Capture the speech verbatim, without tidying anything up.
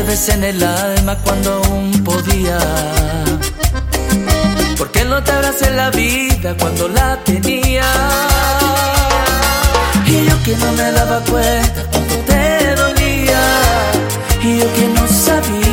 vez en el alma cuando aún podía. ¿Por qué no te abracé la vida cuando la tenía? Y yo que no me daba cuenta cuánto te dolía, y yo que no sabía